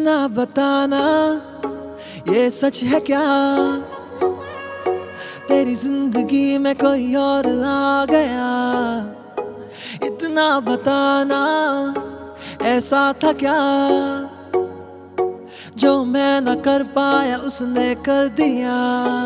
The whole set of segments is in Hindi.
इतना बताना ये सच है क्या, तेरी जिंदगी में कोई और आ गया। इतना बताना ऐसा था क्या, जो मैं न कर पाया उसने कर दिया।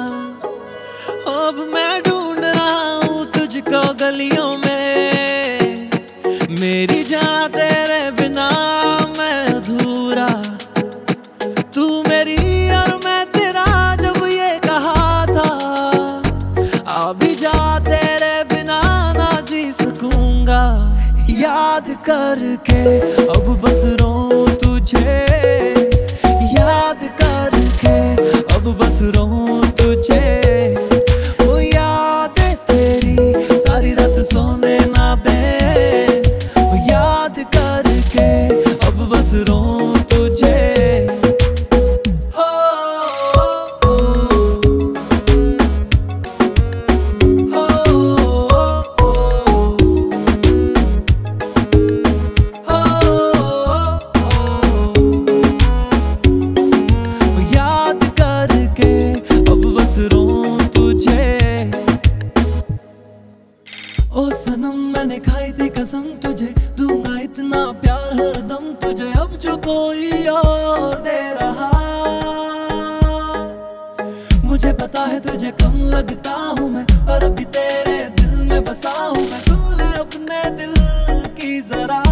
अब मैं ढूंढ रहा हूँ तुझको गलियों में, मेरी जान तेरे बिना मैं अधूरा। तू मेरी और मैं तेरा जब ये कहा था, अभी जा तेरे बिना ना जी सकूंगा। याद करके अब बस रो तुझे, याद करके अब बस रो तुझे। वो याद तेरी सारी रात सोने ना दे, वो याद करके अब बस रो तुझे। ओ सनम मैंने खाई थी कसम तुझे, दूंगा इतना प्यार हर दम तुझे। अब जो कोई और दे रहा, मुझे पता है तुझे कम लगता हूँ मैं, पर अभी तेरे दिल में बसा हूँ मैं। सुन ले अपने दिल की जरा,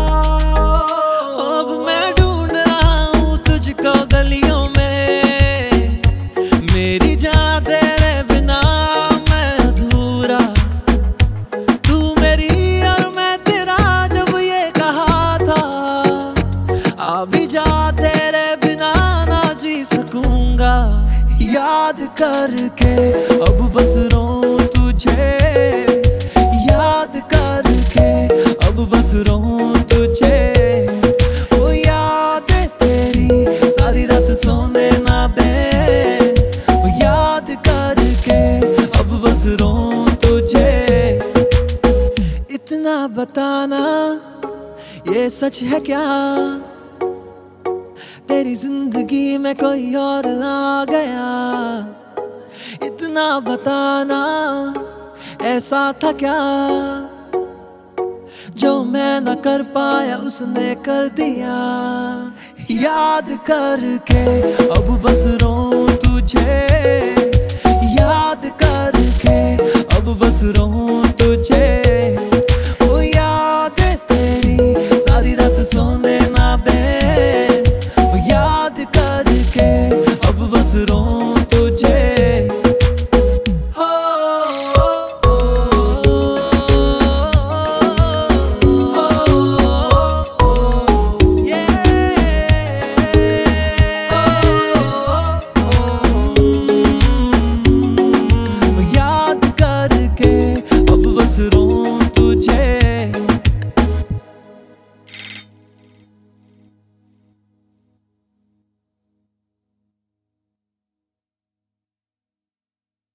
अब मैं ढूंढ रहा हूँ तुझको गलियों में, मेरी जान तेरे बिना मैं अधूरा। तू मेरी और मैं तेरा जब ये कहा था, अभी जा तेरे बिना ना जी सकूंगा। याद करके अब बस रो तुझे, याद करके अब बस रो तुझे। ओ याद तेरी सारी रात सोने ना दे, ओ याद करके अब बस रो तुझे। इतना बताना ये सच है क्या, तेरी जिंदगी में कोई और आ गया। इतना बताना ऐसा था क्या, जो मैं न कर पाया उसने कर दिया। याद करके अब बस रो